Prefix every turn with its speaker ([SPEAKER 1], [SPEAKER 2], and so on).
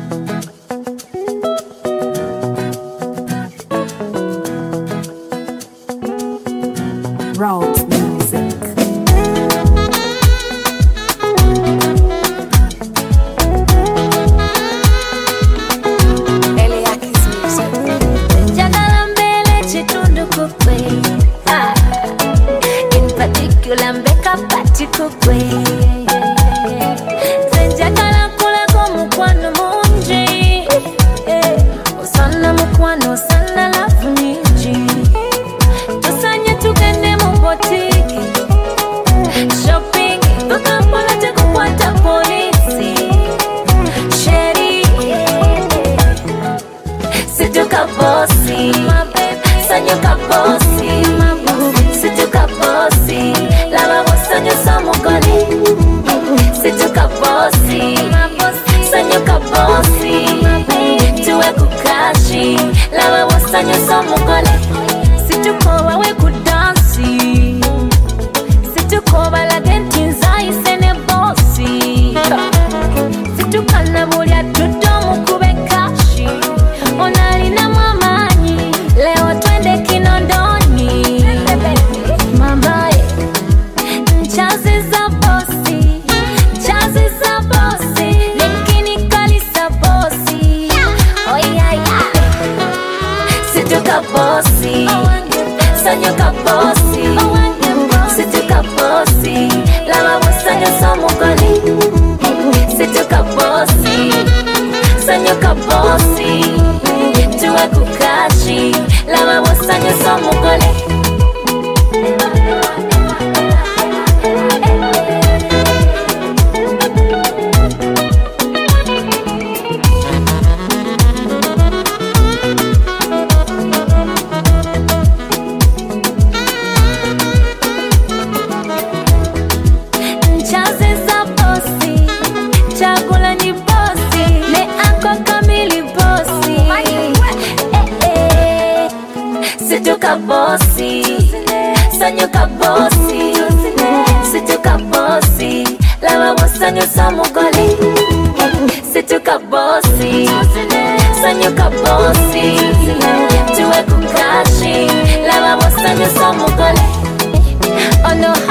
[SPEAKER 1] Rhodes Music. Eliakis Music.
[SPEAKER 2] Jagala mbele chitundu kukwe. In particular mbeka pati kukwe. Zenjagala kula kwa mukwano munji. Osana mukwano, osana lafu nyinji. Tusanye tugende mu botiki shopping, tukapola tekukwata polisi. Sheri situka bosi, sanyuka bosi. Situka bosi, lava bosanyo samugoli. Situka bosi, sanyuka bosi. Tuwe kukashi, lava bosanyo samugoli. Situkoba we kudansi, situkoba lagenti nzayise bosi. Situkana bulya tudomu kube kashi, onalina mwamanyi, leo twende Kinondoni. Mamaye, nchazi za bosi, nchazi za bosi, lekini kalisa bosi. Oh yeah yeah. Situka bosi, sanyuka bosi. Situka bosi, lava bosanyo samugoli. Situka bosi, sanyuka bosi. Tuwe kukashi, lava bosanyo samugoli. Nchazi za bosi, chakula ni bosi, le ako kamili bosi. Situka bosi, sanyuka bosi. Situka bosi, lava bosanyo samugoli. Situka bosi, sanyuka bosi. Tuwe kukashi, lava bosanyo samugoli. Oh no.